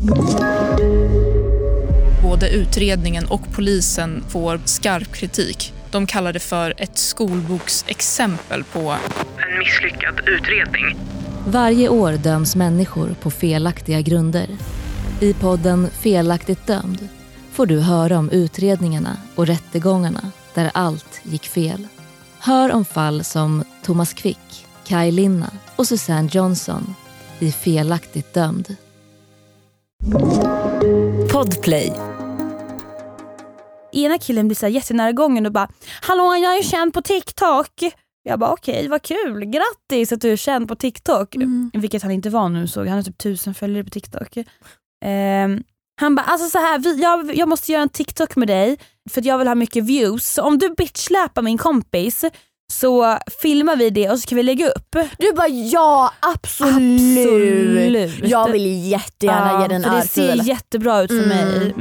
Både utredningen och polisen får skarp kritik. De kallar det för ett skolboksexempel på en misslyckad utredning. Varje år döms människor på felaktiga grunder. I podden Felaktigt dömd får du höra om utredningarna och rättegångarna där allt gick fel. Hör om fall som Thomas Quick, Kaj Linna och Susanne Johnson i Felaktigt dömd. Podplay. Ena killen blir så här jättenära gången och bara, hallå, jag är känd på TikTok. Jag bara, okej, vad kul, grattis att du är känd på TikTok. Vilket han inte var nu, såg han har typ 1000 följare på TikTok. Han bara, alltså så här, jag måste göra en TikTok med dig för att jag vill ha mycket views. Så om du bitchsläpar min kompis så filmar vi det och så kan vi lägga upp. Du bara, ja, absolut. Jag vill jättegärna ge den för det ser jättebra ut för mig.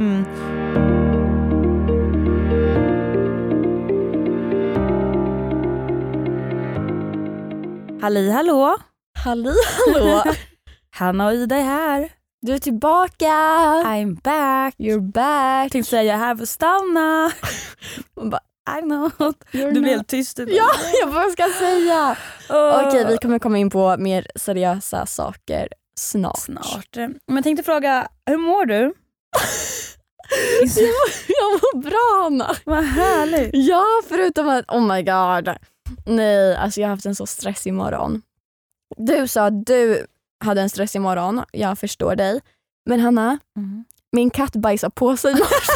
Hallå. Hanna och Ida är här. Du är tillbaka. I'm back. You're back. Tänkte säga, jag är här för att stanna. Man bara, I'm not. Du blev helt tyst. Ja, vad ska jag säga? Okej, vi kommer komma in på mer seriösa saker snart. Men jag tänkte fråga, hur mår du? Jag mår bra, Anna. Vad härligt. Ja, förutom att, oh my god. Nej, alltså jag har haft en så stressig morgon. Du sa att du hade en stressig morgon. Jag förstår dig. Men Hanna, min katt bajsar på sig.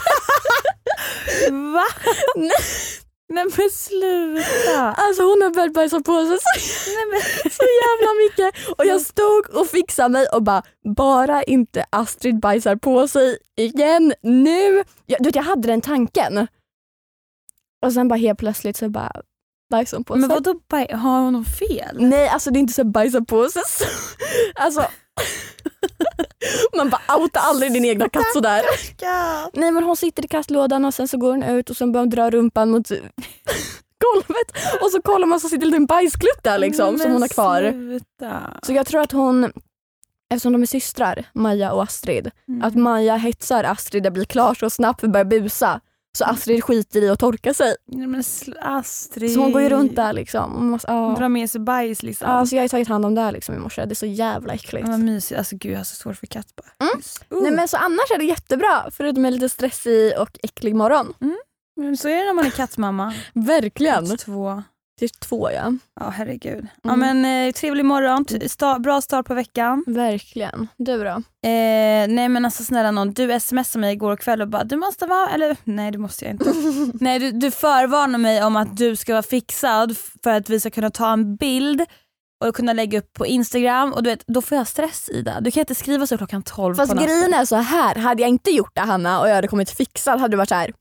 Va? Nej men sluta. Alltså hon har börjat bajsa på sig så jävla mycket. Och jag stod och fixade mig och bara inte Astrid bajsar på sig igen nu. Jag hade den tanken. Och sen bara helt plötsligt så bajsar hon på sig. Men vadå, har hon något fel? Nej, alltså det är inte så bajsar på sig. Alltså man bara outa aldrig din egna katt sådär. Nej, men hon sitter i kattlådan och sen så går hon ut och sen börjar hon dra rumpan mot golvet och så kollar man så sitter det en bajsklutt där liksom som hon har kvar. Sluta. Så jag tror att hon, eftersom de är systrar, Maja och Astrid, att Maja hetsar Astrid att bli klar så snabbt för att börja busa. Så Astrid skiter i att torka sig. Nej, men Astrid. Så hon går ju runt där liksom. Drar med sig bajs liksom. Ja, så jag har tagit hand om det här liksom i morse. Det är så jävla äckligt. Vad mysigt. Alltså gud, jag har så svårt för katt bara. Nej, men så annars är det jättebra. Förutom en lite stressig och äcklig morgon. Men så är det när man är kattmamma. Verkligen. 2. Det är 2, ja. Ja, herregud. Ja, men trevlig morgon. Bra start på veckan. Verkligen. Du då? Nej, men alltså snälla någon. Du smsade mig igår kväll och bara, du måste vara, eller nej, det måste jag inte. Nej, du förvarnar mig om att du ska vara fixad för att vi ska kunna ta en bild och kunna lägga upp på Instagram. Och du vet, då får jag stress i det. Du kan inte skriva så klockan 12 Fast på natten. grejen är så här. Hade jag inte gjort det, Hanna, och jag hade kommit fixad, hade du varit så här.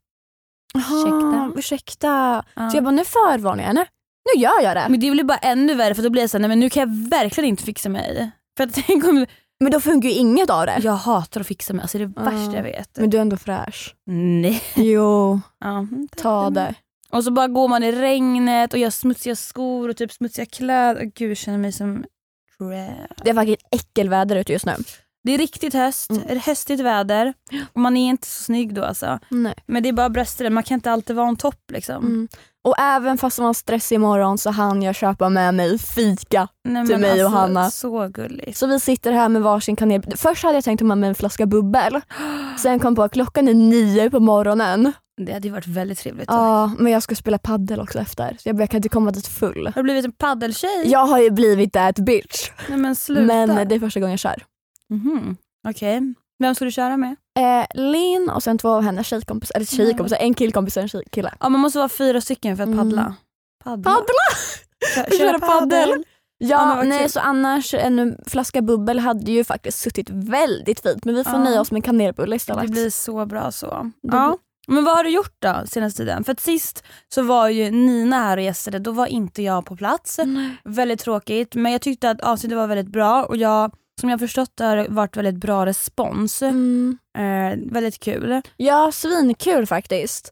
Ursäkta. Ja. Så jag bara, nu förvarnar jag henne. Nu gör jag det. Men det blir bara ännu värre, för då blir jag så här, nej men nu kan jag verkligen inte fixa mig. För att tänk om... Men då funkar ju inget av det. Jag hatar att fixa mig, alltså det är det värsta jag vet. Men du är ändå fräsch. Nej. Jo, Ja. ta det. Och så bara går man i regnet och gör smutsiga skor och typ smutsiga kläder. Gud, jag känner mig som... Det är faktiskt äckelväder ute just nu. Det är riktigt höst, höstigt väder. Och man är inte så snygg då alltså. Nej. Men det är bara bröster, man kan inte alltid vara en topp liksom. Och även fast man har stress imorgon så hann jag köpa med mig fika till mig och Hanna. Så gulligt. Så vi sitter här med varsin kanel. Först hade jag tänkt ta med mig en flaska bubbel. Sen kom på att klockan är 9 på morgonen. Det hade ju varit väldigt trevligt. Ja, men jag ska spela paddel också efter. Så jag kan inte komma dit full. Har du blivit en paddeltjej? Jag har ju blivit that bitch. Nej, men sluta. Men det är första gången jag kör. Okej. Vem ska du köra med? Linn och sen 2 av hennes tjejkompisar. Eller tjejkompisar, en killkompis och en kille. Ja, man måste vara 4 stycken för att paddla. Paddla? Köra paddel? Ja, nej, så annars en flaska bubbel hade ju faktiskt suttit väldigt fint. Men vi får nöja oss med kanelbulle istället. Det blir så bra så. Ja. Men vad har du gjort då senaste tiden? För att sist så var ju Nina här och gästade. Då var inte jag på plats. Väldigt tråkigt. Men jag tyckte att avsnittet var väldigt bra. Och som jag förstått har det varit väldigt bra respons. Väldigt kul. Ja, svinkul faktiskt.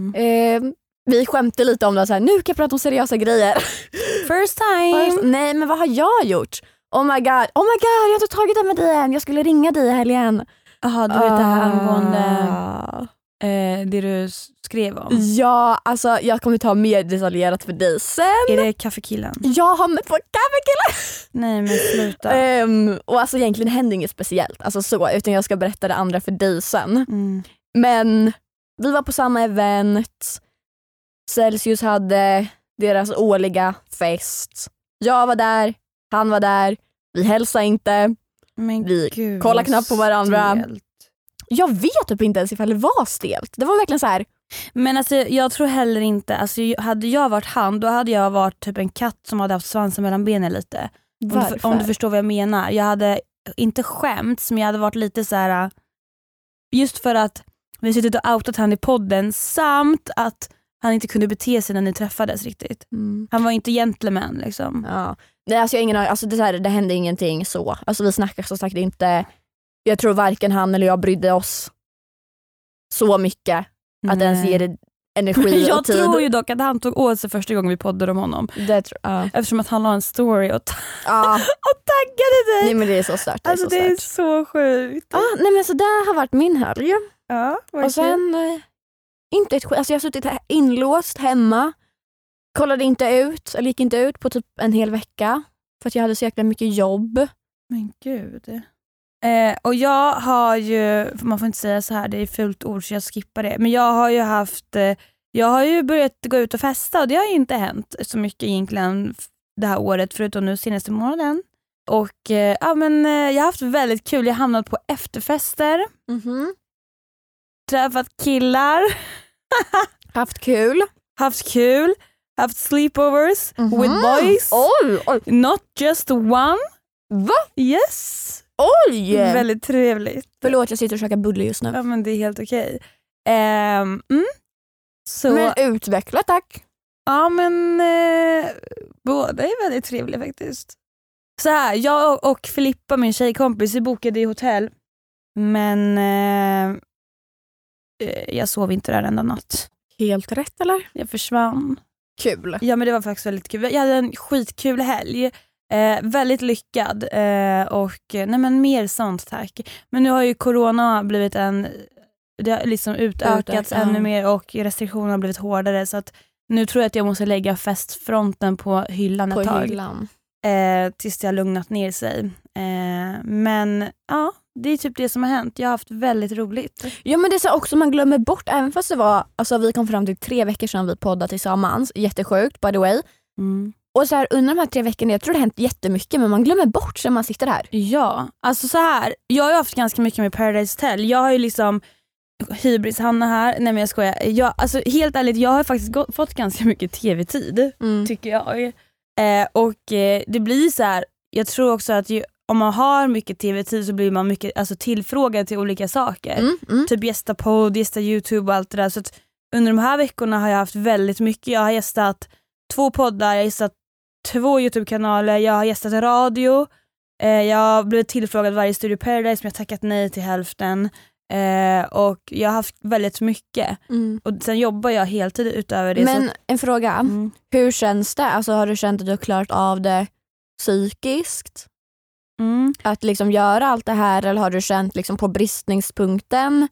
Vi skämtade lite om det så här, nu kan jag prata om seriösa grejer. First time. Nej, men vad har jag gjort? Oh my god, jag har inte tagit det med dig än. Jag skulle ringa dig i helgen. Jaha, du vet det här angående det du skrev om. Ja, alltså jag kommer ta mer detaljerat för dig sen. Är det kaffekillen? Jag har mött på kaffekillen! Nej men sluta. Och alltså egentligen händer inget speciellt, alltså så, utan jag ska berätta det andra för dig sen. Men vi var på samma event. Celsius hade deras årliga fest. Jag var där, han var där. Vi hälsade inte. Men vi gud, kollade knappt på varandra. Stelt. Jag vet typ inte ens ifall det var stelt. Det var verkligen så här. Men alltså, jag tror heller inte, alltså, hade jag varit han, då hade jag varit typ en katt som hade haft svansen mellan benen lite. Om du förstår vad jag menar. Jag hade inte skämts, men jag hade varit lite så här. Just för att vi suttit och outat han i podden, samt att han inte kunde bete sig när ni träffades riktigt. Han var inte gentleman liksom. Ja. Nej, alltså jag har ingen aning, alltså det hände ingenting så. Alltså vi snackar så sagt inte. Jag tror varken han eller jag brydde oss så mycket att ens ge det energi jag och tid. Jag tror ju dock att han tog åt sig första gången vi poddade om honom. Eftersom att han la en story och taggade dig. Nej men det är så stört. Alltså det är så sjukt. Nej men så där har varit min helg. Ja, och sen inte ett alltså jag har suttit inlåst hemma. Kollade inte ut, eller gick inte ut på typ en hel vecka. För att jag hade så jäkla mycket jobb. Men gud. Och jag har ju, man får inte säga så här, det är fult ord så jag skippar det. Men jag har ju börjat gå ut och festa och det har ju inte hänt så mycket egentligen det här året förutom nu senaste månaden. Och jag har haft väldigt kul, jag har hamnat på efterfester. Träffat killar. Haft kul. Haft sleepovers with boys. Oj. Not just one. Va? Yes. Oj! Väldigt trevligt. Förlåt, jag sitter och käkar bulle just nu. Ja, men det är helt okej. Så. Men utveckla, tack. Ja, men båda är väldigt trevliga faktiskt. Så här, jag och Filippa, min tjejkompis, vi bokade i hotell. Men jag sov inte där enda natt. Helt rätt, eller? Jag försvann. Kul. Ja, men det var faktiskt väldigt kul. Jag hade en skitkul helg. Väldigt lyckad. Och nej men mer sånt, tack. Men nu har ju corona blivit det har liksom utökats ännu mer och restriktionerna har blivit hårdare. Så att nu tror jag att jag måste lägga festfronten på hyllan ett tag. Tills det har lugnat ner sig. Men ja, det är typ det som har hänt. Jag har haft väldigt roligt. Ja, men det är så också man glömmer bort, även fast det var, alltså vi kom fram till 3 veckor sedan vi poddade tillsammans. Jättesjukt, by the way. Och så här, under de här 3 veckorna, jag tror det har hänt jättemycket, men man glömmer bort när man sitter här. Ja, alltså så här, jag har ju haft ganska mycket med Paradise Hotel. Jag har ju liksom hybris Hanna här. Nej men jag skojar. Alltså helt ärligt, jag har faktiskt fått ganska mycket tv-tid, tycker jag. Och det blir så här, jag tror också att om man har mycket tv-tid så blir man mycket tillfrågad till olika saker. Typ gästa podd, gästa YouTube och allt det där. Så att under de här veckorna har jag haft väldigt mycket. Jag har gästat 2 poddar, jag har gästat 2 YouTube-kanaler, jag har gästat radio. Jag har blivit tillfrågad varje Studio Paradise, men jag har tackat nej till hälften. Och jag har haft väldigt mycket. Och sen jobbar jag heltid utöver det. Men en fråga, hur känns det? Alltså, har du känt att du har klarat av det psykiskt? Att liksom göra allt det här, eller har du känt liksom på bristningspunkten?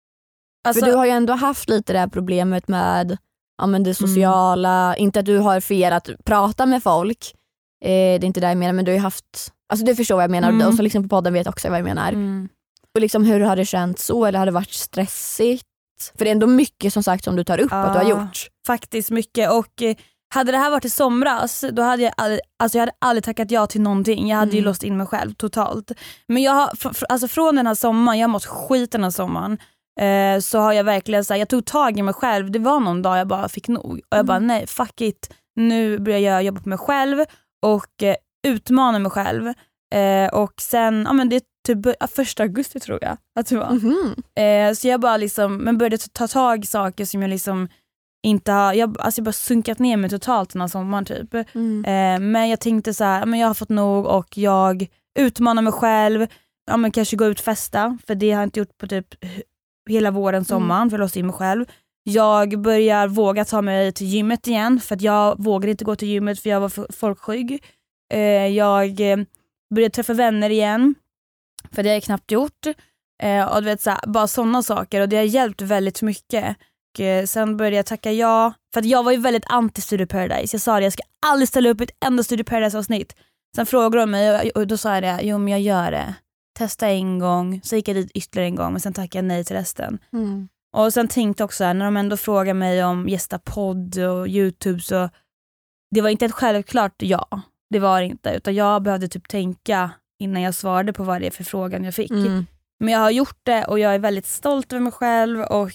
För du har ju ändå haft lite det här problemet med det sociala, inte att du har fel att prata med folk, det är inte det jag menar, men du har ju haft, alltså du förstår vad jag menar, och så liksom på podden vet också vad jag menar. Och liksom hur har det känts så, eller har det varit stressigt? För det är ändå mycket som sagt som du tar upp att du har gjort. Faktiskt mycket, och hade det här varit i somras, då hade jag hade aldrig tackat ja till någonting. Jag hade ju låst in mig själv totalt. Men jag har, från den här sommaren, jag har mått skit den här sommaren, så har jag verkligen jag tog tag i mig själv. Det var någon dag jag bara fick nog. Och jag bara, nej, fuck it. Nu börjar jag jobba på mig själv och utmana mig själv. Och sen, det är typ 1 augusti tror jag att det var. Så jag bara liksom, började ta tag i saker som jag liksom inte har, jag bara sunkat ner mig totalt den här sommaren typ. Men jag tänkte så här, jag har fått nog och jag utmanar mig själv. Kanske gå ut och festa, för det har jag inte gjort på typ hela våren, sommaren, för jag låste in mig själv. Jag börjar våga ta mig till gymmet igen, för att jag vågade inte gå till gymmet för jag var folkskygg. Jag började träffa vänner igen, för det har jag knappt gjort. Och du vet, så här, bara sådana saker. Och det har hjälpt väldigt mycket. Och sen började jag tacka ja. För att jag var ju väldigt anti-Studio Paradise. Jag sa det, jag ska aldrig ställa upp ett enda Studio Paradise-avsnitt. Sen frågade de mig och då sa jag det, jo men jag gör det. Testa en gång, så gick jag dit ytterligare en gång. Men sen tackade jag nej till resten. Och sen tänkte också här, när de ändå frågar mig om gästa podd och YouTube, så det var inte ett självklart ja. Det var inte, utan jag behövde typ tänka innan jag svarade på vad det är för frågan jag fick. Men jag har gjort det och jag är väldigt stolt över mig själv och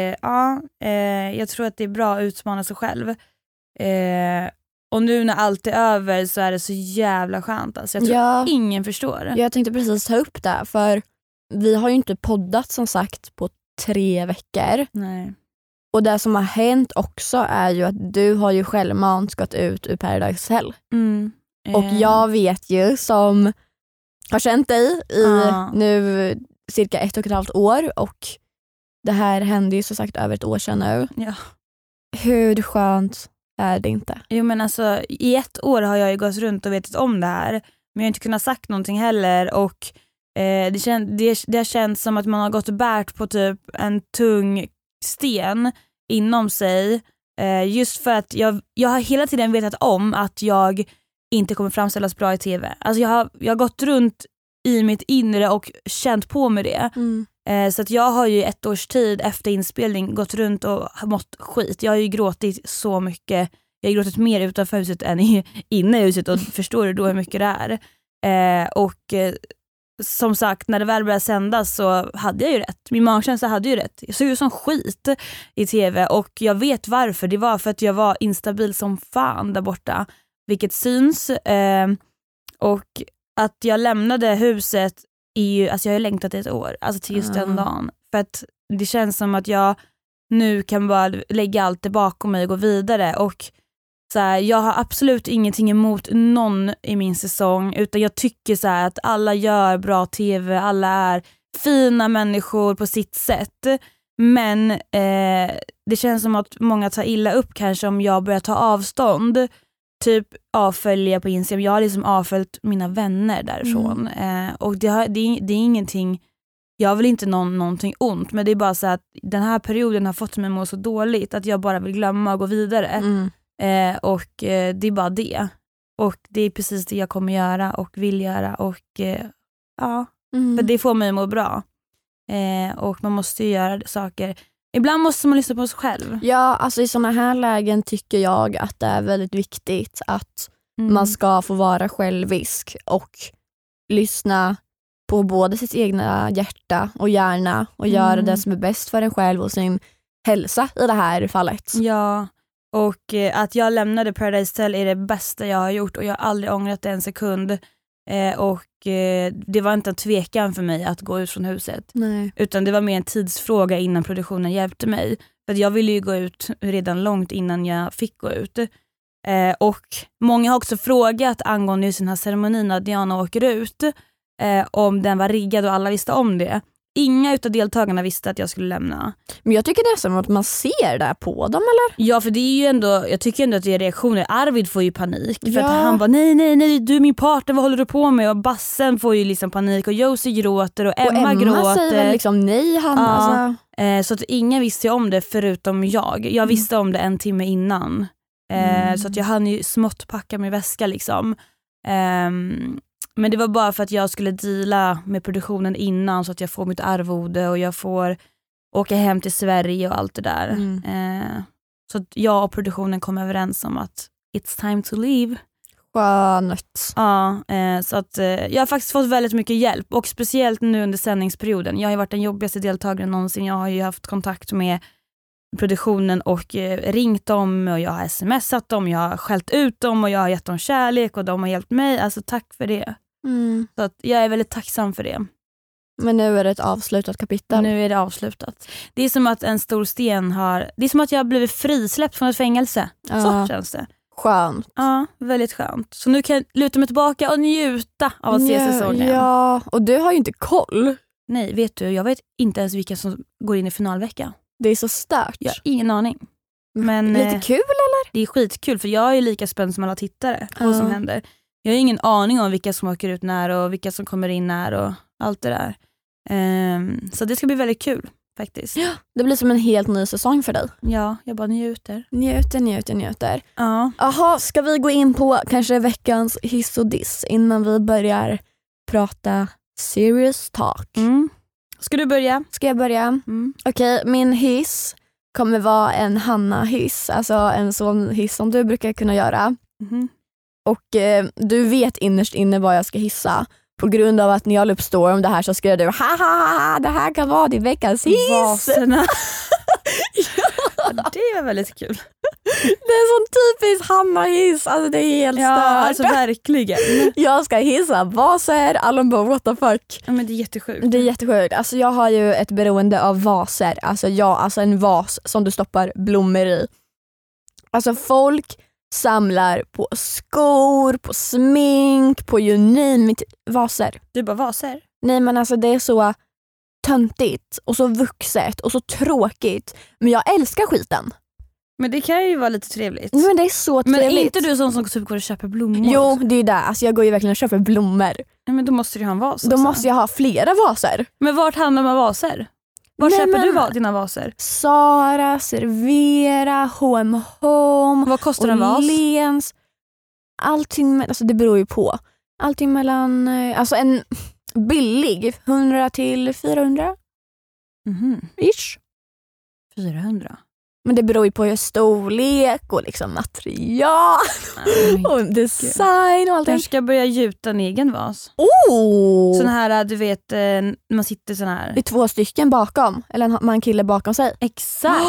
jag tror att det är bra att utmana sig själv. Och nu när allt är över så är det så jävla skönt. Alltså, jag tror ingen förstår. Jag tänkte precis ta upp det, för vi har ju inte poddat som sagt på 3 veckor. Nej. Och det som har hänt också är ju att du har ju självmant gått ut ur Paradise Hotel. Och jag vet ju, som har känt dig i nu cirka 1,5 år, och det här hände ju så sagt över 1 år sedan nu. Ja. Hur skönt är det inte? Jo men alltså, i 1 år har jag ju gått runt och vetat om det här, men jag har inte kunnat sagt någonting heller, och det har känts som att man har gått och bärt på typ en tung sten inom sig, just för att jag har hela tiden vetat om att jag inte kommer framställas bra i tv. Alltså jag har gått runt i mitt inre och känt på mig det. Så att jag har ju 1 års tid efter inspelning gått runt och mått skit. Jag har ju gråtit så mycket. Jag har gråtit mer utanför huset än inne i huset, och förstår du då hur mycket det är. Som sagt, när det väl började sändas så hade jag ju rätt. Min magkänsla hade ju rätt. Jag såg ju som skit i tv, och jag vet varför. Det var för att jag var instabil som fan där borta. Vilket syns. Och att jag lämnade huset alltså jag har längtat i 1 år. Alltså till just den dagen. För att det känns som att jag nu kan bara lägga allt det bakom mig och gå vidare. Och så här, jag har absolut ingenting emot någon i min säsong, utan jag tycker så här att alla gör bra tv, alla är fina människor på sitt sätt. Men det känns som att många tar illa upp kanske om jag börjar ta avstånd, typ avfölja på Instagram. Jag har liksom avföljt mina vänner därifrån. Och det är ingenting, jag vill inte någonting ont, men det är bara så att den här perioden har fått mig att må så dåligt att jag bara vill glömma och gå vidare. Och det är bara det. Och det är precis det jag kommer göra och vill göra. Och för det får mig att må bra. Och man måste ju göra saker. Ibland måste man lyssna på sig själv. Ja, alltså i såna här lägen tycker jag att det är väldigt viktigt att man ska få vara självisk och lyssna på både sitt egna hjärta och hjärna och göra det som är bäst för en själv och sin hälsa i det här fallet. Ja, och att jag lämnade Paradise Hotel är det bästa jag har gjort, och jag har aldrig ångrat det en sekund. Och det var inte en tvekan för mig att gå ut från huset. Nej. Utan det var mer en tidsfråga innan produktionen hjälpte mig. För att jag ville ju gå ut redan långt innan jag fick gå ut. Och många har också frågat angående just den här ceremonin att Diana åker ut, om den var riggad, och alla visste om det. Inga utav deltagarna visste att jag skulle lämna. Men jag tycker det är som att man ser det på dem, eller? Ja, för det är ju ändå, jag tycker ändå att det är reaktioner. Arvid får ju panik för att han bara nej, du är min partner, vad håller du på med? Och Bassen får ju liksom panik, och Josie gråter och Emma gråter. Säger väl liksom nej, alltså. Så att ingen visste om det förutom jag visste om det 1 timme innan. Så att jag hann ju smått packa min väska liksom. Men det var bara för att jag skulle deala med produktionen innan, så att jag får mitt arvode och jag får åka hem till Sverige och allt det där. Så att jag och produktionen kom överens om att it's time to leave. Skönt. Ja, så att jag har faktiskt fått väldigt mycket hjälp, och speciellt nu under sändningsperioden. Jag har ju varit den jobbigaste deltagaren någonsin. Jag har ju haft kontakt med produktionen och ringt dem, och jag har smsat dem, jag har skällt ut dem, och jag har gett dem kärlek, och de har hjälpt mig. Alltså tack för det. Så att jag är väldigt tacksam för det. Men nu är det ett avslutat kapitel. Nu är det avslutat. Det är som att en stor sten det är som att jag har blivit frisläppt från ett fängelse. Så känns det. Skönt. Ja, väldigt skönt. Så nu kan jag luta mig tillbaka och njuta av att se säsongen. Ja, och du har ju inte koll. Nej, vet du, jag vet inte ens vilka som går in i finalvecka. Det är så stört. Jag har ingen aning. Men lite kul, eller? Det är skitkul, för jag är lika spänd som alla tittare på vad som händer. Jag har ingen aning om vilka som åker ut när och vilka som kommer in när och allt det där. Så det ska bli väldigt kul faktiskt. Ja, det blir som en helt ny säsong för dig. Ja, jag bara njuter. Njuter. Ja. Jaha, ska vi gå in på kanske veckans hiss och diss innan vi börjar prata serious talk? Ska du börja? Ska jag börja? Okej, min hiss kommer vara en Hanna-hiss. Alltså en sån hiss som du brukar kunna göra. Och du vet innerst inne vad jag ska hissa. På grund av att när jag la upp story om det här så skrev du haha, det här kan vara din veckans hiss. Vaserna. Ja, det var väldigt kul. Det är sån typisk Hanna-hiss. Alltså det är helt stört. Alltså verkligen. Jag ska hissa vaser. Alla bara what the fuck. Ja, men det är jättesjukt. Det är jättesjukt. Alltså jag har ju ett beroende av vaser. Alltså en vas som du stoppar blommor i. Alltså folk samlar på skor, på smink, på you name it, vaser. Du bara vaser? Nej men alltså det är så töntigt och så vuxet och så tråkigt. Men jag älskar skiten. Men det kan ju vara lite trevligt. Men det är så trevligt. Men är inte du sån som typ går och köper blommor? Jo, det är det. Alltså jag går ju verkligen och köper blommor. Ja, men då måste du ha en vas också. Då måste jag ha flera vaser. Men vart handlar man vaser? Var köper du dina vaser? Sara, Servera, H&M Home. Vad kostar en vas? Lens. Allting, alltså det beror ju på. Allting mellan, alltså en billig 100 till 400. Ish. 400. Men det beror ju på storlek och liksom material och design och allt. Jag ska börja gjuta en egen vas. Oh! Sån här, du vet, man sitter sån här. Det är 2 stycken bakom. Eller en kille bakom sig. Exakt.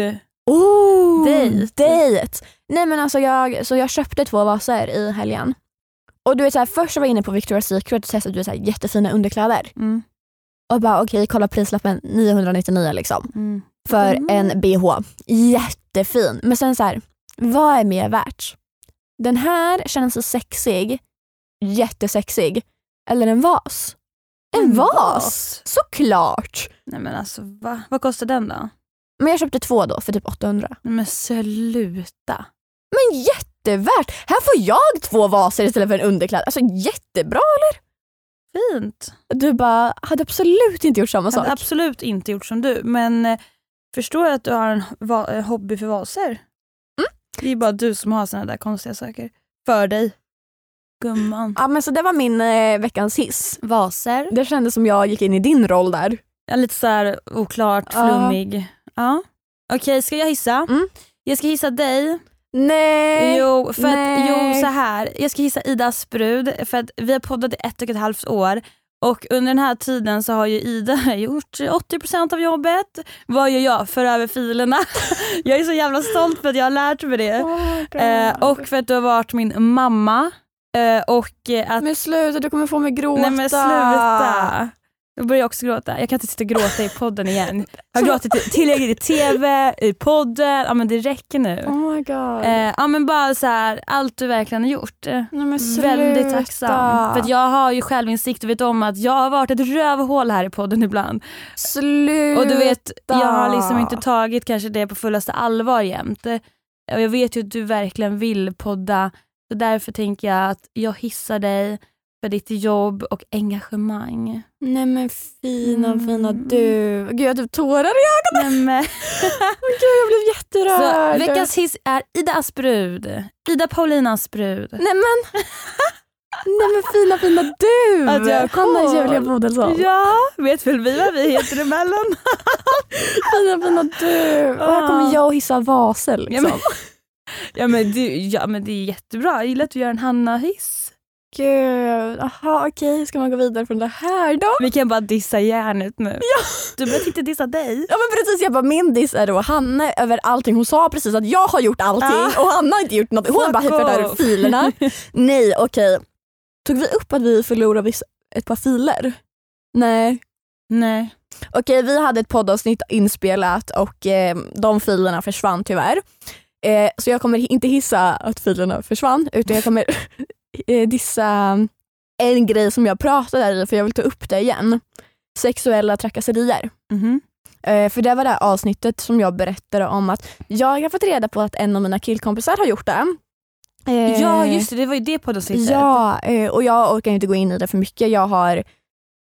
Oh! Date. Nej men alltså jag köpte 2 vaser i helgen. Och du vet såhär, först var jag inne på Victoria's Secret och testade du såhär jättefina underkläder. Och bara okej, kolla prislappen 999 liksom. För en BH. Jättefin. Men sen så här, vad är mer värt? Den här känns så sexig. Jättesexig. Eller en vas? En vas? Såklart. Nej men alltså, vad kostar den då? Men jag köpte 2 då för typ 800. Nej men sluta. Men jättevärt. Här får jag 2 vaser istället för en underklädd. Alltså jättebra eller? Fint. Du bara, hade absolut inte gjort samma sak. Hade absolut inte gjort som du. Men förstår jag att du har en hobby för vaser? Det är bara du som har såna där konstiga saker. För dig. Gumman. Ja men så det var min veckans hiss. Vaser. Det kändes som jag gick in i din roll där. Ja, lite så här oklart, flummig. Ja. Okej, ska jag hissa? Jag ska hissa dig. Nej. Jo, så här. Jag ska hissa Ida Asprud för att vi har poddat i 1,5 år. Och under den här tiden så har ju Ida gjort 80% av jobbet. Vad gör jag? För över filerna. Jag är så jävla stolt för att jag har lärt mig det. Och för att du har varit min mamma. Men sluta, du kommer få mig gråta. Nej men sluta. Jag börjar också gråta. Jag kan inte sitta och gråta i podden igen. Jag har gråtit tillräckligt i tv, i podden. Ja men det räcker nu. Oh my god. Ja men bara så här, allt du verkligen har gjort. Nej, men väldigt tacksam. För att jag har ju självinsikt och vet om att jag har varit ett rövhål här i podden ibland. Sluta. Och du vet, jag har liksom inte tagit kanske det på fullaste allvar jämt. Och jag vet ju att du verkligen vill podda. Så därför tänker jag att jag hissar dig för ditt jobb och engagemang. Nej men fina du. Gud, jag har typ tårar i ögonen. Nej, men. Gud, jag blev jätterörd. Så veckans hiss är Ida Asprud. Ida Paulina Asprud. Nej men fina du. Att jag Hanna Julia Bodelsson. Ja, vet väl vi vad vi heter emellan. Fina du. Och här kommer jag och hissa vaser liksom. Ja men det är jättebra. Jag gillar att du gör en Hanna-hiss. Gud, aha, okej. Ska man gå vidare från det här då? Vi kan bara dissa järnet nu. Ja. Du behöver inte dissa dig. Ja men precis, jag bara, min diss är då Hanna över allting. Hon sa precis att jag har gjort allting och Hanna har inte gjort något. Hon har bara hyfat över filerna. Nej, okej. Tog vi upp att vi förlorade ett par filer? Nej. Okej, vi hade ett poddavsnitt inspelat och de filerna försvann tyvärr. Så jag kommer inte hissa att filerna försvann, utan jag kommer dissa en grej som jag pratade där i, för jag vill ta upp det igen. Sexuella trakasserier. För det var det avsnittet som jag berättade om att jag har fått reda på att en av mina killkompisar har gjort det. Ja just det var ju det poddavsnittet. Ja, och jag orkar inte gå in i det för mycket. Jag har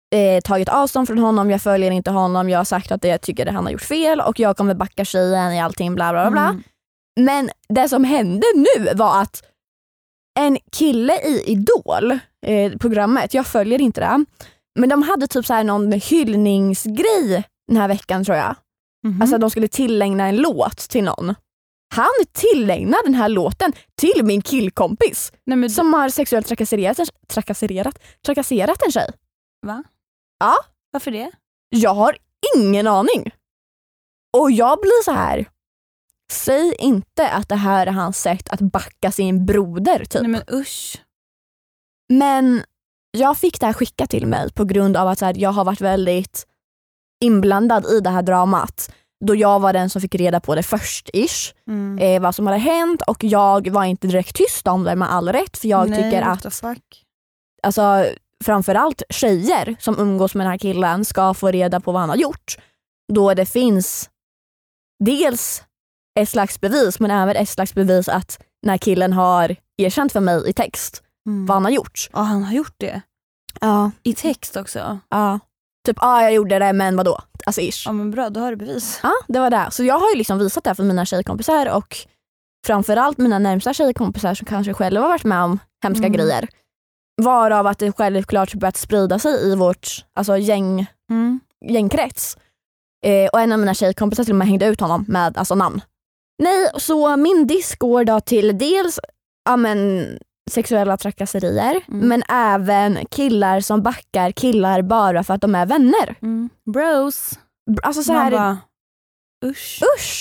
tagit avstånd från honom, jag följer inte honom, jag har sagt att jag tycker att han har gjort fel och jag kommer backa tjejen i allting bla bla bla. Men det som hände nu var att en kille i Idol, programmet, jag följer inte det, men de hade typ så här någon hyllningsgrej den här veckan tror jag. Alltså de skulle tillägna en låt till någon. Han tillägnar den här låten till min killkompis som har sexuellt trakasserat en tjej. Va? Ja. Varför det? Jag har ingen aning. Och jag blir så här. Säg inte att det här är hans sätt att backa sin broder typ. Nej men usch. Men jag fick det här skickat till mig på grund av att så här, jag har varit väldigt inblandad i det här dramat. Då jag var den som fick reda på det först-ish. Vad som hade hänt. Och jag var inte direkt tyst om det med all rätt. För jag tycker att alltså, framförallt tjejer som umgås med den här killen ska få reda på vad han har gjort. Då det finns dels ett slags bevis men även ett slags bevis att den här killen har erkänt för mig i text vad han har gjort. Ja, han har gjort det? Ja. I text också? Ja. Typ, jag gjorde det men vadå? Alltså ish. Ja men bra, då har du bevis. Ja, det var det. Så jag har ju liksom visat det för mina tjejkompisar och framförallt mina närmsta tjejkompisar som kanske själva har varit med om hemska grejer. Varav att det självklart börjat sprida sig i vårt alltså gängkrets. Och en av mina tjejkompisar till och med hängde ut honom med alltså namn. Nej, så min disk går då till dels sexuella trakasserier men även killar som backar killar bara för att de är vänner. Bros. Alltså så här. Bara, usch.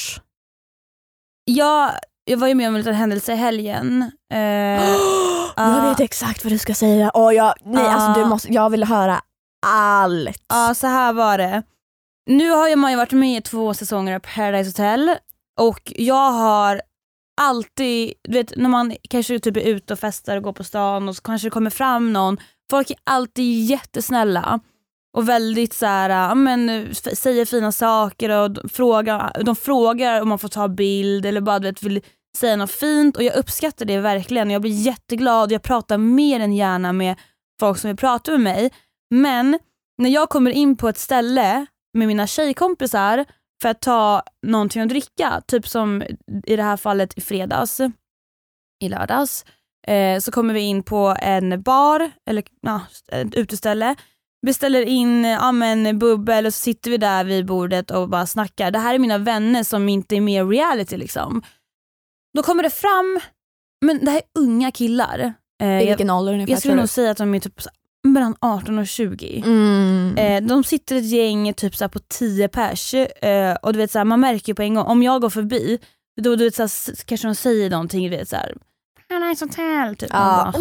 Jag var ju med om en liten händelse i helgen. Jag vet exakt vad du ska säga. Jag vill höra allt. Ja, så här var det. Nu har man ju varit med i 2 säsonger på Paradise Hotel och jag har alltid, du vet, när man kanske typ är ute och festar och går på stan och så kanske det kommer fram någon, folk är alltid jättesnälla och väldigt så här, säger fina saker och de frågar om man får ta bild eller bara vill säga något fint och jag uppskattar det verkligen. Jag blir jätteglad och jag pratar mer än gärna med folk som vill prata med mig. Men när jag kommer in på ett ställe med mina tjejkompisar för att ta någonting att dricka, typ som i det här fallet i lördags, så kommer vi in på en bar eller ett uteställe, beställer in bubbel och så sitter vi där vid bordet och bara snackar. Det här är mina vänner som inte är med reality liksom. Då kommer det fram, men det här är unga killar. Vilken ålder ungefär? Jag skulle nog säga att de är typ mellan 18 och 20. De sitter ett gäng typ så här på 10 pers och du vet så här, man märker ju på en gång om jag går förbi då du vet så här, kanske de säger någonting, du vet så här nice hotel typ.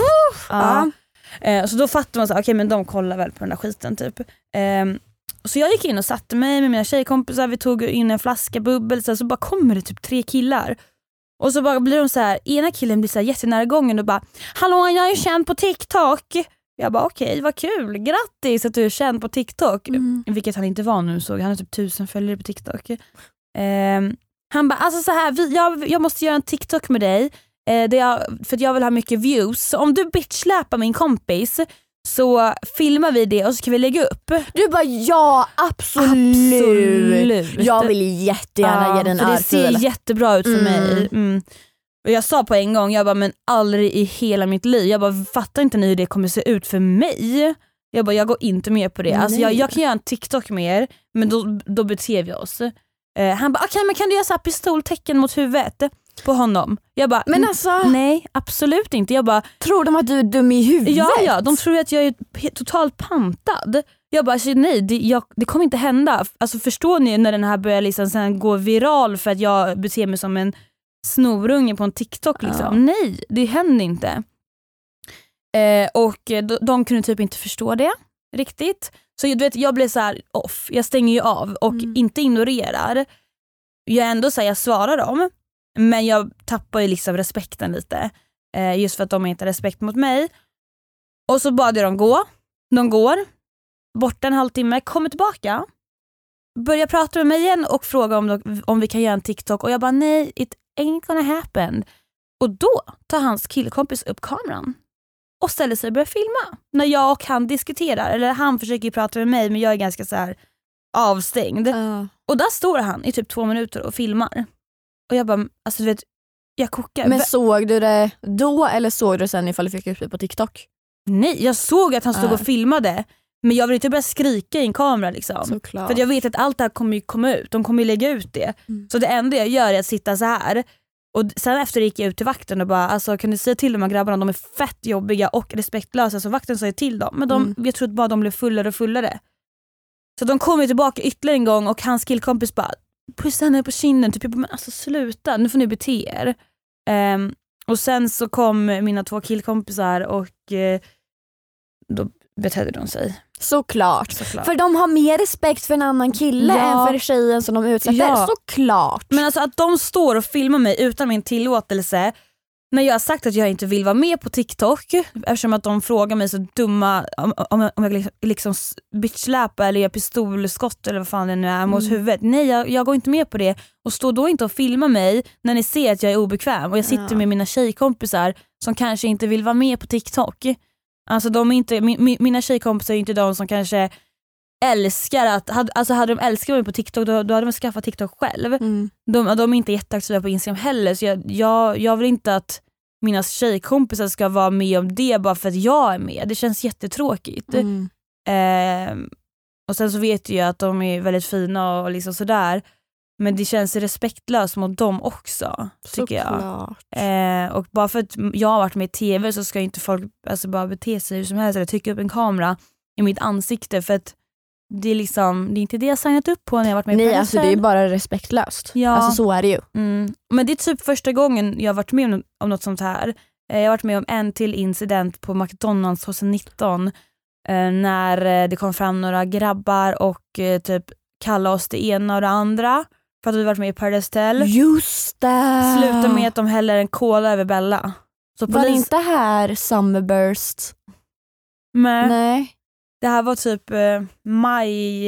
Så då fattar man så okej, men de kollar väl på den där skiten typ. Så jag gick in och satte mig med mina tjejkompisar, vi tog in en flaska bubbel så bara kommer det typ 3 killar. Och så bara blir de så här, ena killen blir så här jättenära gången och bara hallå, jag är känd på TikTok. Jag bara okej, vad kul, grattis att du är känd på TikTok. Vilket han inte var nu, såg han har typ 1000 följare på TikTok. Han bara alltså så här, jag måste göra en TikTok med dig för att jag vill ha mycket views. Så om du bitchsläpar min kompis så filmar vi det och så kan vi lägga upp. Du bara ja, absolut. Jag vill jättegärna ge den för det ser jättebra ut för mig. Och jag sa på en gång, jag bara men aldrig i hela mitt liv. Jag bara fattar inte ni hur det kommer se ut för mig. Jag bara jag går inte med på det. Alltså jag kan göra en TikTok med er, men då beter vi oss. Han bara okej, men kan du göra så här pistoltecken mot huvudet på honom? Jag bara men alltså nej, absolut inte. Jag bara tror de att du är dum i huvudet? Ja, de tror att jag är totalt pantad. Jag bara nej, det kommer inte hända. Alltså förstår ni när den här börjar liksom sen gå viral för att jag beter mig som en snorunge på en TikTok liksom. Nej, det händer inte. Och de kunde typ inte förstå det riktigt. Så du vet, jag blev så här off. Jag stänger ju av och inte ignorerar. Jag ändå säger jag svarar dem, men jag tappar ju liksom respekten lite. Just för att de inte har respekt mot mig. Och så bad jag dem gå. De går borta en halvtimme, kommer tillbaka, börjar prata med mig igen och fråga om vi kan göra en TikTok. Och jag bara nej, it ain't gonna happen. Och då tar hans killkompis upp kameran och ställer sig och börjar filma. När jag och han diskuterar. Eller han försöker prata med mig, men jag är ganska så här avstängd. Och där står han i typ 2 minuter och filmar. Och jag bara, alltså du vet, jag kokar. Men såg du det då eller såg du sen ifall du fick upp det på TikTok? Nej, jag såg att han stod och filmade. Men jag vill inte börja skrika i en kamera liksom. Såklart. För jag vet att allt det här kommer ju komma ut. De kommer ju lägga ut det. Så det enda jag gör är att sitta så här. Och sen efter gick jag ut till vakten och bara, alltså, kan du säga till de här grabbarna, de är fett jobbiga och respektlösa. Så vakten sa till dem. Men jag tror att bara de blev fullare och fullare. Så de kom ju tillbaka ytterligare en gång och hans killkompis bara pussade henne på kinden. Typ, men alltså sluta, nu får ni bete er. Och sen så kom mina 2 killkompisar och då betedde de sig. Såklart. För de har mer respekt för en annan kille än för tjejen som de utsätter. Ja. Såklart. Men alltså att de står och filmar mig utan min tillåtelse när jag har sagt att jag inte vill vara med på TikTok, eftersom att de frågar mig så dumma om jag liksom bitchläpar eller gör pistolskott eller vad fan det nu är mot huvudet. Nej, jag går inte med på det. Och stå då inte och filma mig när ni ser att jag är obekväm och jag sitter med mina tjejkompisar som kanske inte vill vara med på TikTok. Alltså de är inte, mina tjejkompisar är inte de som kanske älskar att, hade de älskat mig på TikTok då hade de skaffat TikTok själv. De är inte jätteaktiva på Instagram heller, så jag vill inte att mina tjejkompisar ska vara med om det bara för att jag är med. Det känns jättetråkigt. Och sen så vet jag att de är väldigt fina och liksom sådär, men det känns respektlöst mot dem också, tycker jag. Och bara för att jag har varit med i TV så ska inte folk alltså bara bete sig hur som helst eller trycka upp en kamera i mitt ansikte, för att det är liksom, det är inte det jag signat upp på när jag varit med. Nej, alltså det är bara respektlöst. Ja. Alltså så är det ju. Men det är typ första gången jag har varit med om något sånt här. Jag har varit med om en till incident på McDonalds 2019 när det kom fram några grabbar och typ kallade oss det ena och det andra för att vi varit med i Paradise Hotel. Just det. Sluta med att de häller en cola över Bella. Så var det inte här Summerburst? Nej. Det här var typ maj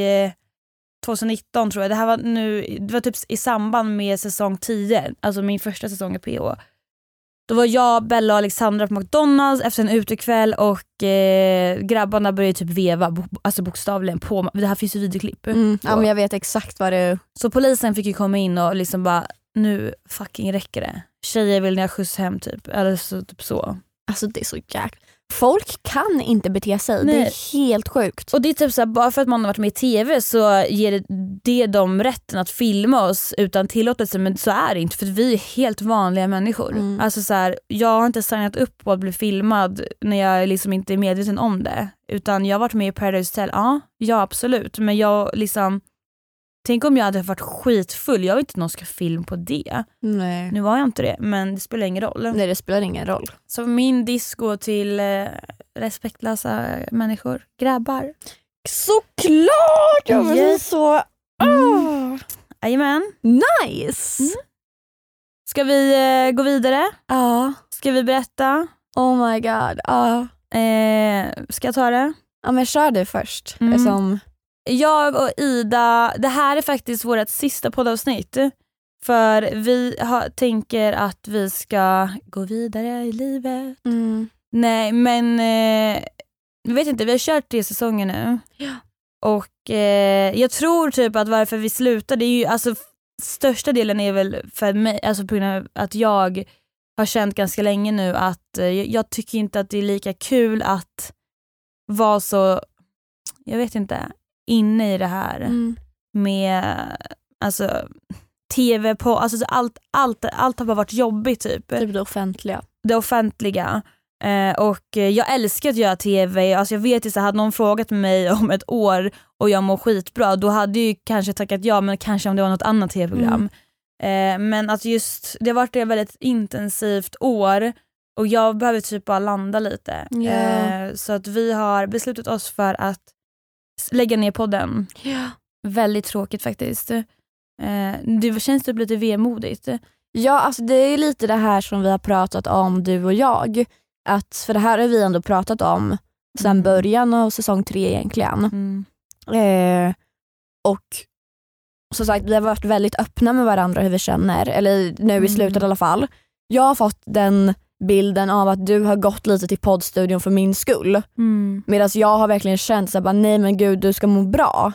2019 tror jag. Det var typ i samband med säsong 10, alltså min första säsong i PH. Då var jag, Bella och Alexandra på McDonalds efter en utekväll och grabbarna började typ veva, alltså bokstavligen på. Det här finns ju videoklipp. Ja, men jag vet exakt vad det. Så polisen fick ju komma in och liksom bara, nu fucking räcker det. Tjejer vill ni ha skjuts hem typ. Eller så, typ så. Alltså det är så jäkla. Folk kan inte bete sig. Nej. Det är helt sjukt. Och det är typ så här, bara för att man har varit med i TV så ger det dem rätten att filma oss utan tillåtelse, men så är det inte, för vi är helt vanliga människor. Alltså så här, jag har inte signat upp på att bli filmad när jag liksom inte är medveten om det, utan jag har varit med i Paradise Hotel. Ja absolut, men jag liksom, tänk om jag hade varit skitfull. Jag vet inte om någon ska film på det. Nej. Nu var jag inte det, men det spelar ingen roll. Nej, det spelar ingen roll. Så min disco till respektlösa människor. Grabbar. Såklart! Jag var så. Jajamän. Nice. Ska vi gå vidare? Ja. Ska vi berätta? Oh my god. Ja. Ska jag ta det? Ja, men kör det först. Jag och Ida, det här är faktiskt vårt sista poddavsnitt. För vi tänker att vi ska gå vidare i livet. Nej, men jag vet inte, vi har kört 3 säsonger nu. Ja. Och jag tror typ att varför vi slutade, är ju, alltså största delen är väl för mig, alltså på grund av att jag har känt ganska länge nu att jag tycker inte att det är lika kul att vara så, jag vet inte, inne i det här med alltså TV på, alltså allt har bara varit jobbigt typ. Typ det offentliga. Och jag älskar att göra TV. Alltså jag vet inte, hade någon frågat mig om ett år och jag mår skitbra, då hade jag ju kanske tackat ja, men kanske om det var något annat TV-program. Men att just, det har varit ett väldigt intensivt år och jag behöver typ bara landa lite. Så att vi har beslutat oss för att lägga ner podden. Väldigt tråkigt faktiskt. Det känns typ lite vemodigt. Ja, alltså det är lite det här som vi har pratat om, du och jag. Att, för det här har vi ändå pratat om sedan början av säsong 3 egentligen. Och som sagt, vi har varit väldigt öppna med varandra hur vi känner. Eller nu i slutet i alla fall. Jag har fått den bilden av att du har gått lite till poddstudion för min skull. Medan jag har verkligen känt så här, bara, nej men gud, du ska må bra.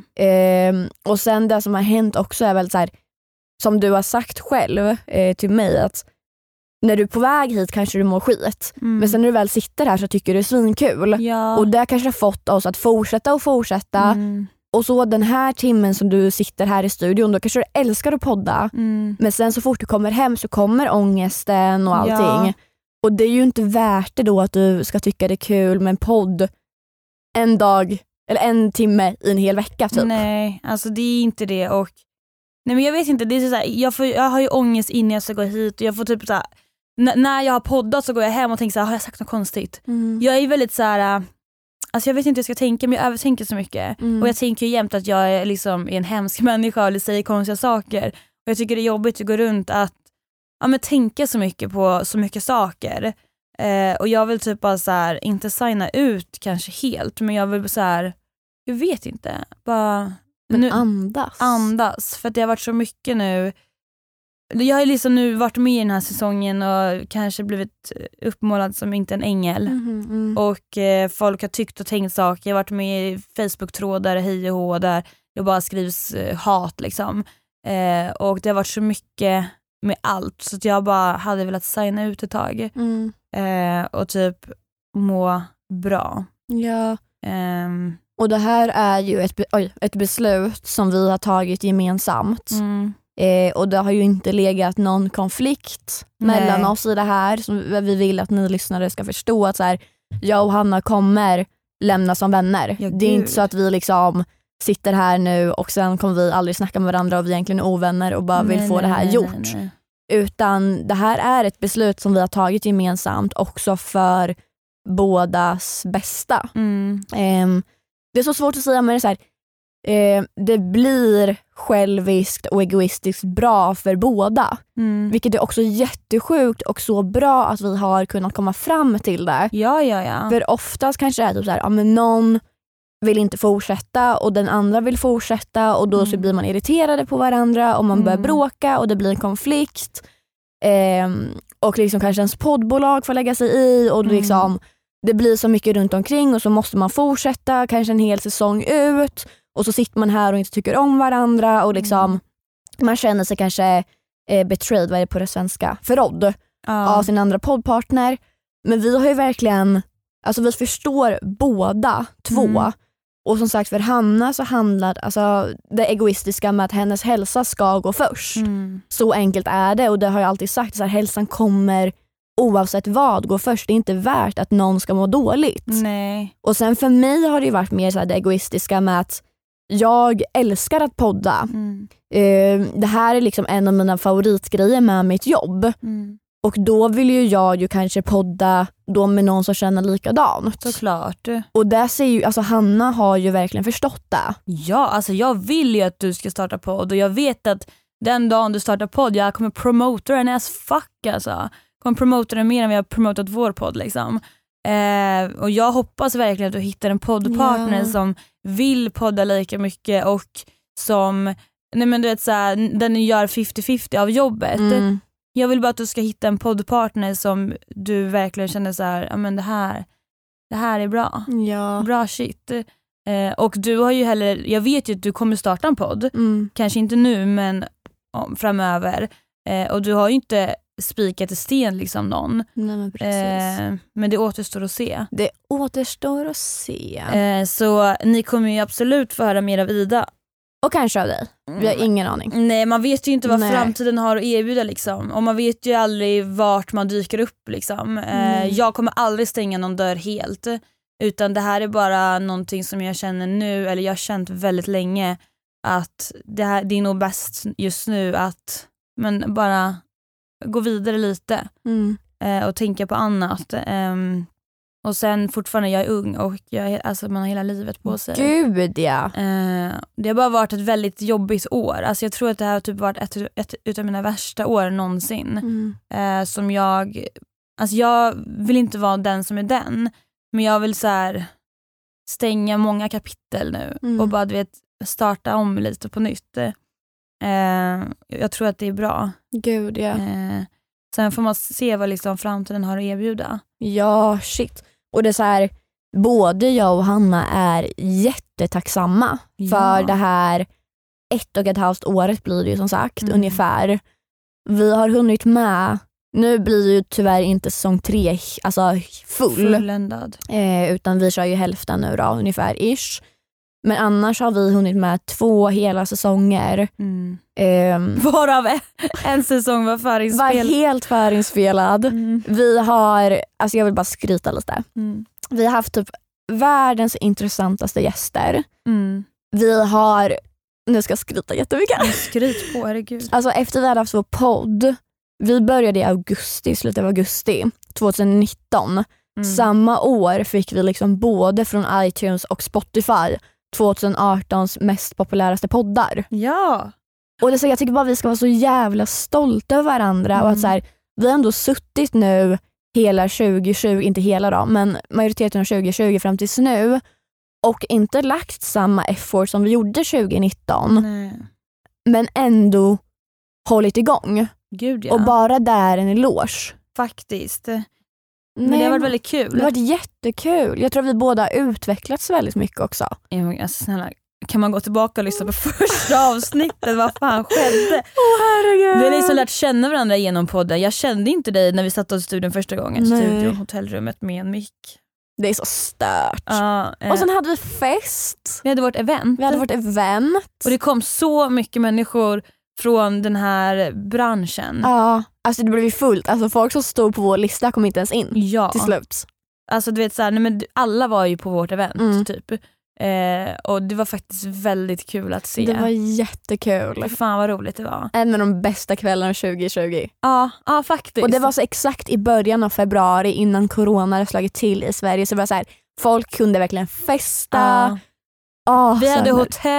Och sen det som har hänt också är väl så här, som du har sagt själv till mig, att när du är på väg hit kanske du mår skit. Men sen när du väl sitter här så tycker du det är svinkul. Ja. Och det kanske har fått oss att fortsätta. Och så den här timmen som du sitter här i studion, då kanske du älskar att podda. Men sen så fort du kommer hem så kommer ångesten och allting. Och det är ju inte värt det då att du ska tycka det är kul med en podd en dag eller en timme i en hel vecka typ. Nej, alltså det är inte det. Och nej, men jag vet inte, det är så här, jag har ju ångest innan jag ska gå hit och jag får typ så här, när jag har poddat så går jag hem och tänker så här, har jag sagt något konstigt? Jag är väldigt så här, alltså jag vet inte hur jag ska tänka, men jag övertänker så mycket. Och jag tänker ju jämt att jag är liksom en hemsk människa eller säger konstiga saker. Och jag tycker det är jobbigt att gå runt att tänka så mycket på så mycket saker. Och jag vill typ bara så här, inte signa ut kanske helt, men jag vill så här, jag vet inte, bara men nu, andas. För att det har varit så mycket nu. Jag har liksom nu varit med i den här säsongen och kanske blivit uppmålad som inte en ängel. Och folk har tyckt och tänkt saker. Jag har varit med i Facebook-trådar, hej och hå, där det bara skrivs hat liksom. Och det har varit så mycket med allt, så att jag bara hade velat signa ut ett tag. Och typ må bra. Ja. Och det här är ju ett beslut som vi har tagit gemensamt. Och det har ju inte legat någon konflikt mellan oss i det här. Så vi vill att ni lyssnare ska förstå att så här, jag och Hanna kommer lämna som vänner. Ja, det är inte så att vi liksom sitter här nu och sen kommer vi aldrig snacka med varandra och vi egentligen är ovänner och bara vill få det här gjort. Nej. Utan det här är ett beslut som vi har tagit gemensamt också för bådas bästa. Det är så svårt att säga, men det är så här, det blir själviskt och egoistiskt bra för båda. Vilket är också jättesjukt och så bra att vi har kunnat komma fram till det. Ja. För oftast kanske det är typ så här, men någon vill inte fortsätta och den andra vill fortsätta och då så blir man irriterade på varandra och man börjar bråka och det blir en konflikt. Och liksom kanske ens poddbolag får lägga sig i och liksom, det blir så mycket runt omkring och så måste man fortsätta kanske en hel säsong ut och så sitter man här och inte tycker om varandra och liksom man känner sig kanske betrayed, vad är det på det svenska? Förrådd av sin andra poddpartner. Men vi har ju verkligen, alltså vi förstår båda två. Och som sagt, för Hanna så handlar alltså det egoistiska med att hennes hälsa ska gå först. Så enkelt är det, och det har jag alltid sagt, så här, hälsan kommer oavsett vad gå först. Det är inte värt att någon ska må dåligt. Nej. Och sen för mig har det ju varit mer så här det egoistiska med att jag älskar att podda. Det här är liksom en av mina favoritgrejer med mitt jobb. Och då vill ju jag ju kanske podda då med någon som känner likadant. Såklart. Och där ser ju, alltså Hanna har ju verkligen förstått det. Ja, alltså jag vill ju att du ska starta podd och jag vet att den dagen du startar podd, jag kommer promota den as fuck alltså. Jag kommer promota den mer än vi har promotat vår podd liksom. Och jag hoppas verkligen att du hittar en poddpartner som vill podda lika mycket och som, nej men du vet såhär, den gör 50-50 av jobbet. Jag vill bara att du ska hitta en poddpartner som du verkligen känner så här, ja men det här är bra. Ja. Bra shit. Och du har ju heller, jag vet ju att du kommer starta en podd. Kanske inte nu, men framöver. Och du har ju inte spikat i sten liksom någon. Nej, men precis. Men det återstår att se. Det återstår att se. Så ni kommer ju absolut få höra mer av Ida. Och kanske av dig. Vi har ingen aning. Nej, man vet ju inte vad framtiden har att erbjuda liksom. Och man vet ju aldrig vart man dyker upp liksom. Jag kommer aldrig stänga någon dörr helt. Utan det här är bara någonting som jag känner nu, eller jag har känt väldigt länge, att det är nog bäst just nu att men bara gå vidare lite. Och tänka på annat. Och sen fortfarande, jag är ung och alltså man har hela livet på sig. Gud ja. Det har bara varit ett väldigt jobbigt år. Alltså jag tror att det här har typ varit ett utav mina värsta år någonsin. Som jag vill inte vara den som är den. Men jag vill så här stänga många kapitel nu. Och bara du vet, starta om lite på nytt. Jag tror att det är bra. Gud ja. Sen får man se vad liksom framtiden har att erbjuda. Ja, shit. Och det är så här, både jag och Hanna är jättetacksamma för det här 1,5 året blir det ju som sagt ungefär. Vi har hunnit med, nu blir ju tyvärr inte säsong 3 alltså fulländad. Utan vi kör ju hälften nu då ungefär ish. Men annars har vi hunnit med 2 hela säsonger. Varav en säsong var förinspelad. Var helt förinspelad. Vi har, alltså jag vill bara skryta lite. Vi har haft typ världens intressantaste gäster. Vi har, nu ska jag skryta jättemycket. Skryt på, herregud. Alltså efter vi hade haft vår podd, vi började i augusti, slutet av augusti 2019. Samma år fick vi liksom både från iTunes och Spotify 2018s mest populäraste poddar. Ja. Och det är så, jag tycker bara vi ska vara så jävla stolta över varandra och att så här, vi har ändå suttit nu hela 2020, inte hela då, men majoriteten av 2020 fram tills nu och inte lagt samma effort som vi gjorde 2019. Nej. Men ändå hållit igång. Gud, ja. Och bara där en eloge. Faktiskt. Men det har varit väldigt kul. Det har varit jättekul. Jag tror vi båda har utvecklats väldigt mycket också. Alltså, snälla, kan man gå tillbaka och lyssna på första avsnittet? Vad fan skedde? Herregud. Vi har liksom lärt känna varandra genom podden. Jag kände inte dig när vi satt i studion första gången. Studion, hotellrummet med en mick. Det är så stört. Och sen hade vi fest. Vi hade vårt event. Och det kom så mycket människor från den här branschen. Ja, alltså det blev ju fullt. Alltså folk som stod på vår lista kom inte ens in till slut. Alltså du vet så här, nej, men alla var ju på vårt event typ. Och det var faktiskt väldigt kul att se. Det var jättekul. Fan vad roligt det var. En av de bästa kvällarna 2020. Ja, faktiskt. Och det var så exakt i början av februari innan corona hade slagit till i Sverige. Så det var så här, folk kunde verkligen festa. Vi hade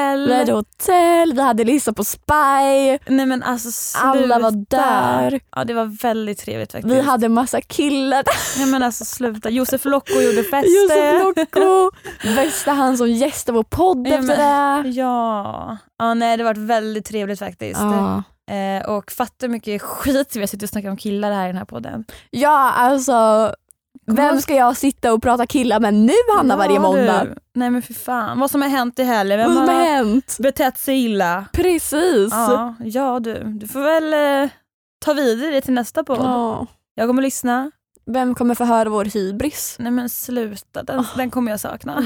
hotell. Vi hade Lisa på Spy. Nej men alltså sluta. Alla var där. Ja, det var väldigt trevligt faktiskt. Vi hade massa killar. Nej men alltså sluta. Josef Locko gjorde fester. Josef Locko. Bästa han som gästade vår podd efter det. Ja, nej det var väldigt trevligt faktiskt. Och fattar mycket skit vi har suttit och snackat om killar här i den här podden. Ja alltså. Vem ska jag sitta och prata killar med nu, Hanna, varje måndag? Nej men för fan, vad som har hänt i helgen. Vad som har hänt? Betett sig illa. Precis. Ja du får väl ta vidare det till nästa podd. Jag kommer lyssna. Vem kommer få höra vår hybris? Nej men sluta, den kommer jag sakna.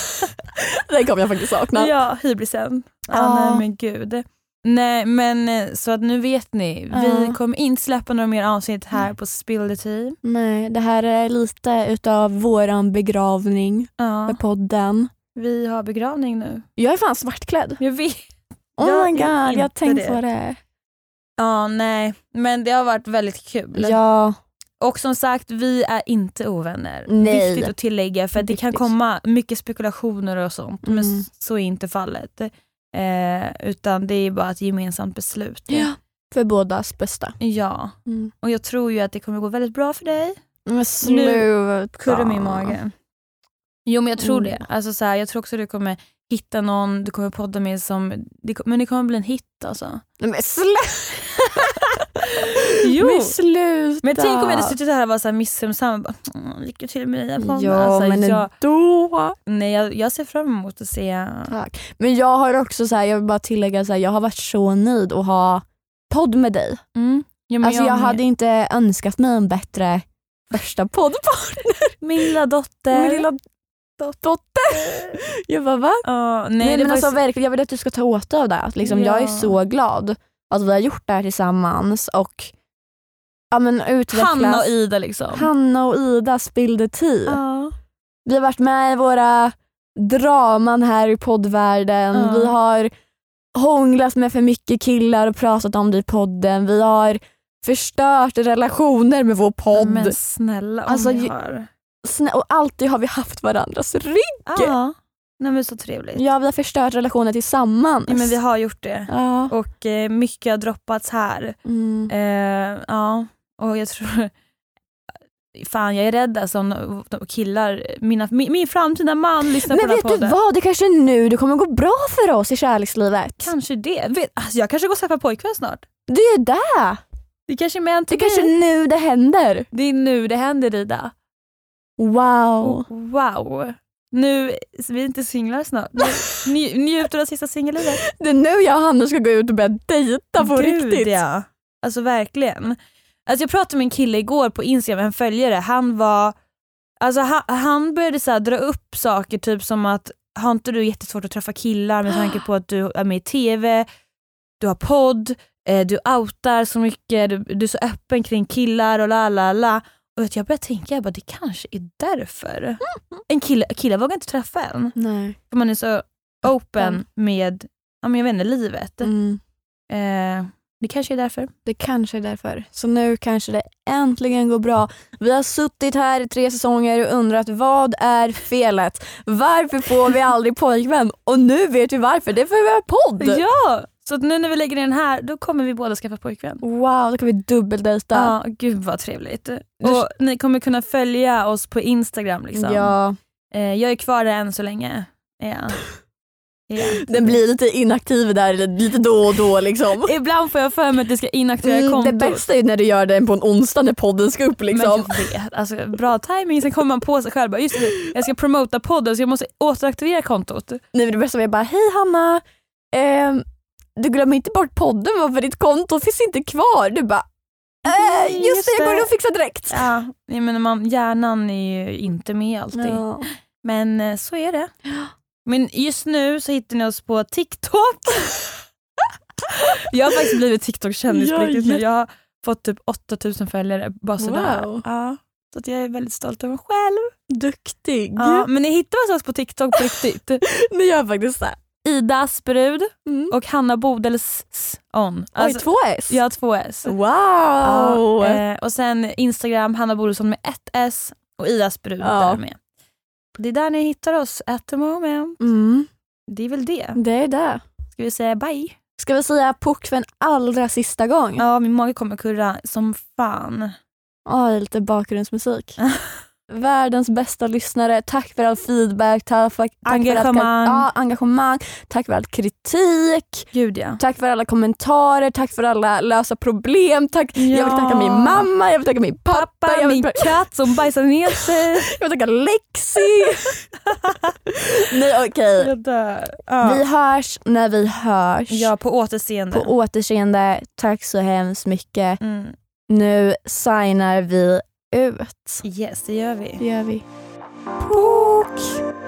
Den kommer jag faktiskt sakna. Ja, hybrisen. Nej men gud. Nej men så att nu vet ni, vi kommer inte släppa några mer avsnitt här på Spill the Tea. Nej, det här är lite utav våran begravning för podden. Vi har begravning nu. Jag är fan svartklädd. Jag vet. Oh my god, jag har tänkt på det. Ja, nej, men det har varit väldigt kul. Ja. Och som sagt, vi är inte ovänner. Nej. Viktigt att tillägga, för att det kan komma mycket spekulationer och sånt. Men så är inte fallet. Utan det är bara ett gemensamt beslut. Ja, för bådas bästa. Ja, och jag tror ju att det kommer gå väldigt bra för dig. Men sluta. Kurrar min mage. Jo men jag tror det. Alltså, så här, jag tror också att du kommer hitta någon du kommer podda med men det kommer bli en hit alltså. Men jo. Men sluta. Men tänk om jag hade suttit här och var så här missunnsam. Lycka till med dig. Ja, alltså, men då. Nej, jag ser fram emot att se. Tack. Men jag har också så här, jag vill bara tillägga så här, jag har varit så nöjd att ha podd med dig. Ja, men alltså jag hade inte önskat mig en bättre första poddpartner. Min lilla dotter. Jag bara, va? Nej, men alltså verkligen, jag vill att du ska ta åt dig av det. Att liksom, jag är så glad att vi har gjort det här tillsammans och utvecklas. Hanna och Ida liksom. Hanna och Ida Spill the Tea. Vi har varit med i våra draman här i poddvärlden. Vi har hånglat med för mycket killar och pratat om det i podden. Vi har förstört relationer med vår podd. Men snälla, alltså, har. Och alltid har vi haft varandras rygg. Ja, nej, men så trevligt. Ja, vi har förstört relationer tillsammans. Ja, men vi har gjort det. Ja. Och mycket har droppats här. Ja, och jag tror... Fan, jag är rädd alltså, om killar, min framtida man lyssnar på den här podden. Men vet du vad, det kanske är nu det kommer gå bra för oss i kärlekslivet. Kanske det. Alltså, jag kanske går och skaffar pojkvän snart. Det är det. Det kanske är meant to Det kanske är nu det händer. Det är nu det händer, Ida. Wow. Wow. Nu, vi är inte singlar snart. Njuter av sista singellivet. Det är nu jag och Hanna ska gå ut och börja dejta på riktigt. Ja. Alltså verkligen. Alltså jag pratade med en kille igår på Instagram, en följare. Han var, alltså han började så här dra upp saker typ som att har inte du jättesvårt att träffa killar med tanke på att du är med i tv, du har podd, du outar så mycket, du är så öppen kring killar och la. Och jag började tänka, det kanske är därför. En kille vågar inte träffa en. Nej. För man är så open med, jag vet inte, livet. Det kanske är därför. Det kanske är därför. Så nu kanske det äntligen går bra. Vi har suttit här i 3 säsonger och undrat vad är felet? Varför får vi aldrig pojkvän? Och nu vet vi varför. Det är för vi har podd. Ja, så att nu när vi lägger den här, då kommer vi båda skaffa pojkvän. Wow, då kan vi dubbeldejta. Ja, gud vad trevligt. Och ni kommer kunna följa oss på Instagram liksom. Ja. Jag är kvar där än så länge. Ja. Den blir lite inaktiv där lite då och då liksom. Ibland får jag för mig att det ska inaktivera kontot. Det bästa är när du gör det på en onsdag när podden ska upp liksom. Men jag vet, alltså, bra timing. Sen kommer man på sig själv, just det, jag ska promota podden så jag måste återaktivera kontot. Nej, men det bästa var jag bara, hej Hanna, du glömmer inte bort podden, varför ditt konto finns inte kvar. Du bara, just det, jag går och fixar direkt. Ja, men hjärnan är ju inte med alltid. Ja. Men så är det. Men just nu så hittar ni oss på TikTok. Jag har faktiskt blivit TikTok-kändis på riktigt nu. Jag har fått typ 8000 följare bara sådär. Wow. Ja, så att jag är väldigt stolt över mig själv. Duktig. Ja, men ni hittar oss på TikTok på riktigt. Ni gör faktiskt så här. Ida Asperud och Hanna Bodels on. Oj, 2 S? Jag har 2 S. Wow. Ja, och sen Instagram Hanna Bodelsson med 1 S och Ida Asperud där med. Det är där ni hittar oss at the moment. Det är väl det. Det är det. Ska vi säga bye? Ska vi säga puck för en allra sista gång? Ja, min mage kommer kurra som fan. Lite bakgrundsmusik. Världens bästa lyssnare. Tack för all feedback. Tack för engagemang. Tack för all kritik. Gud, ja. Tack för alla kommentarer. Tack för alla lösa problem. Tack. Ja. Jag vill tacka min mamma. Jag vill tacka min pappa. Min katt som bajsar ner sig. Jag vill tacka Lexi. Nej, okej. Vi hörs när vi hörs. Ja, på återseende. På återseende. Tack så hemskt mycket. Nu signar vi ut. Yes, det gör vi. Puck!